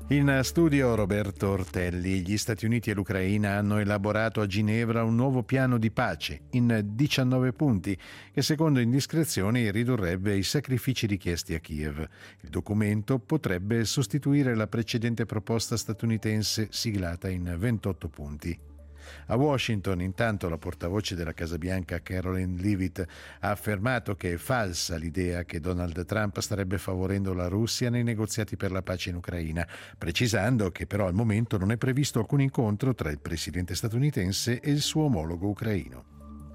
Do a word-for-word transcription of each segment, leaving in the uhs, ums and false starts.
In studio Roberto Ortelli. Gli Stati Uniti e l'Ucraina hanno elaborato a Ginevra un nuovo piano di pace in diciannove punti che, secondo indiscrezioni, ridurrebbe i sacrifici richiesti a Kiev. Il documento potrebbe sostituire la precedente proposta statunitense siglata in ventotto punti. A Washington, intanto, la portavoce della Casa Bianca Karoline Leavitt ha affermato che è falsa l'idea che Donald Trump starebbe favorendo la Russia nei negoziati per la pace in Ucraina, precisando che però al momento non è previsto alcun incontro tra il presidente statunitense e il suo omologo ucraino.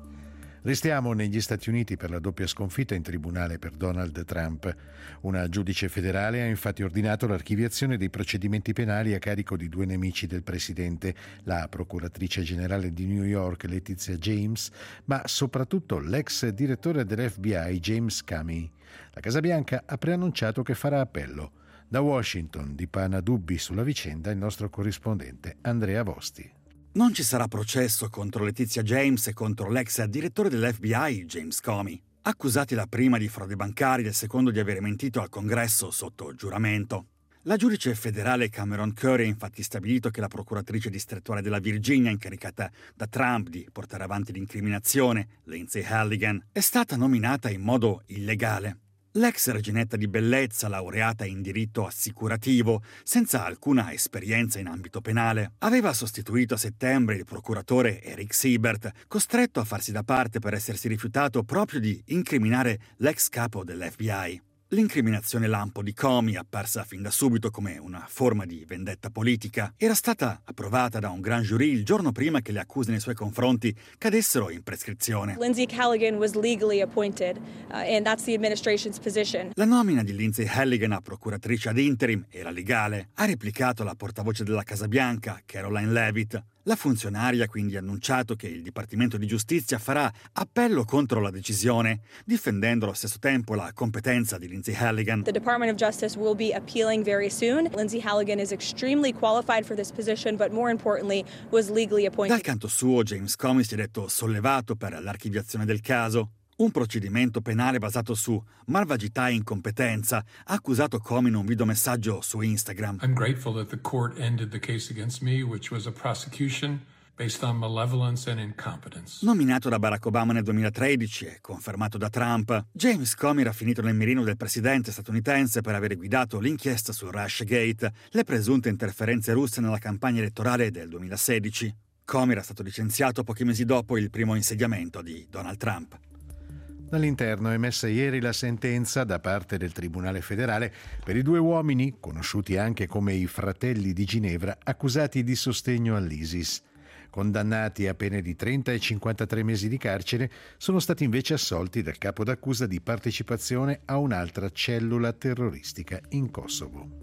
Restiamo negli Stati Uniti per la doppia sconfitta in tribunale per Donald Trump. Una giudice federale ha infatti ordinato l'archiviazione dei procedimenti penali a carico di due nemici del presidente, la procuratrice generale di New York Letizia James, ma soprattutto l'ex direttore dell'F B I James Comey. La Casa Bianca ha preannunciato che farà appello. Da Washington dipana dubbi sulla vicenda il nostro corrispondente Andrea Vosti. Non ci sarà processo contro Letizia James e contro l'ex direttore dell'F B I, James Comey, accusati la prima di frode bancaria e il secondo di aver mentito al Congresso sotto giuramento. La giudice federale Cameron Curry ha infatti stabilito che la procuratrice distrettuale della Virginia, incaricata da Trump di portare avanti l'incriminazione, Lindsay Halligan, è stata nominata in modo illegale. L'ex reginetta di bellezza, laureata in diritto assicurativo, senza alcuna esperienza in ambito penale, aveva sostituito a settembre il procuratore Eric Siebert, costretto a farsi da parte per essersi rifiutato proprio di incriminare l'ex capo dell'F B I. L'incriminazione lampo di Comey, apparsa fin da subito come una forma di vendetta politica, era stata approvata da un grand jury il giorno prima che le accuse nei suoi confronti cadessero in prescrizione. Lindsay Halligan was legally appointed, uh, and that's the administration's position. La nomina di Lindsay Halligan a procuratrice ad interim era legale, ha replicato la portavoce della Casa Bianca, Karoline Leavitt. La funzionaria ha quindi annunciato che il Dipartimento di Giustizia farà appello contro la decisione, difendendo allo stesso tempo la competenza di Lindsay Halligan. The Department of Justice will be appealing very soon. Lindsay Halligan is extremely qualified for this position, but more importantly was legally appointed. Dal canto suo, James Comey si è detto sollevato per l'archiviazione del caso. Un procedimento penale basato su malvagità e incompetenza ha accusato Comey in un videomessaggio su Instagram. I'm grateful that the court ended the case against me, which was a prosecution based on malevolence and incompetence. Nominato da Barack Obama nel duemilatredici e confermato da Trump, James Comey era finito nel mirino del presidente statunitense per aver guidato l'inchiesta su Russiagate, le presunte interferenze russe nella campagna elettorale del duemilasedici. Comey era stato licenziato pochi mesi dopo il primo insediamento di Donald Trump. Dall'interno è emessa ieri la sentenza da parte del Tribunale federale per i due uomini, conosciuti anche come i Fratelli di Ginevra, accusati di sostegno all'ISIS. Condannati a pene di trenta e cinquantatré mesi di carcere, sono stati invece assolti dal capo d'accusa di partecipazione a un'altra cellula terroristica in Kosovo.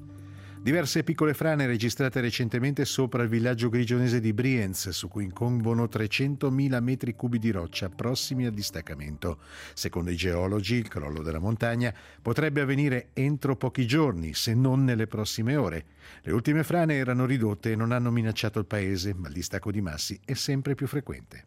Diverse piccole frane registrate recentemente sopra il villaggio grigionese di Brienz, su cui incombono trecentomila metri cubi di roccia prossimi al distaccamento. Secondo i geologi, il crollo della montagna potrebbe avvenire entro pochi giorni, se non nelle prossime ore. Le ultime frane erano ridotte e non hanno minacciato il paese, ma il distacco di massi è sempre più frequente.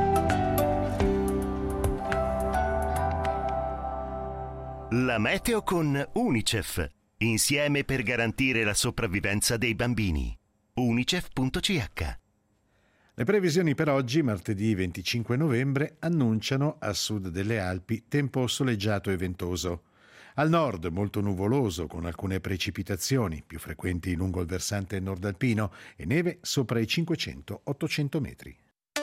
La meteo con Unicef. Insieme per garantire la sopravvivenza dei bambini. unicef punto c h. Le previsioni per oggi, martedì venticinque novembre, annunciano a sud delle Alpi tempo soleggiato e ventoso. Al nord molto nuvoloso con alcune precipitazioni, più frequenti lungo il versante nordalpino, e neve sopra i cinquecento ottocento metri.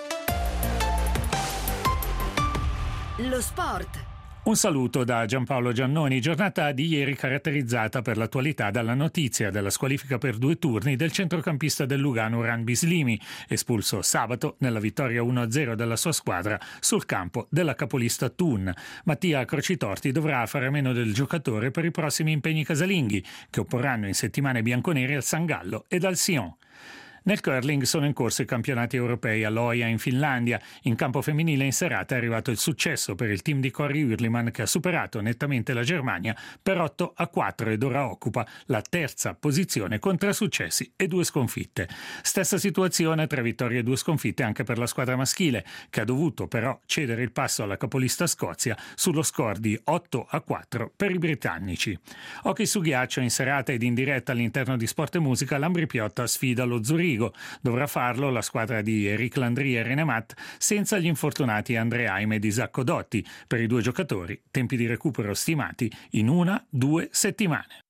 Lo sport. Un saluto da Giampaolo Giannoni, giornata di ieri caratterizzata per l'attualità dalla notizia della squalifica per due turni del centrocampista del Lugano Ran Bislimi, espulso sabato nella vittoria uno a zero della sua squadra sul campo della capolista Thun. Mattia Crocitorti dovrà fare a meno del giocatore per i prossimi impegni casalinghi, che opporranno in settimane bianconere al San Gallo ed al Sion. Nel curling sono in corso i campionati europei a Lohja in Finlandia. In campo femminile in serata è arrivato il successo per il team di Corey Hürlimann, che ha superato nettamente la Germania per otto a quattro ed ora occupa la terza posizione con tre successi e due sconfitte. Stessa situazione, tre vittorie e due sconfitte anche per la squadra maschile, che ha dovuto però cedere il passo alla capolista Scozia sullo score di otto a quattro per i britannici. Hockey su ghiaccio in serata ed in diretta all'interno di Sport e Musica, l'Ambri Piotta sfida lo Zurigo. Dovrà farlo la squadra di Eric Landry e René Matt senza gli infortunati Andre Haim ed Isacco Dotti. Per i due giocatori tempi di recupero stimati in una due settimane.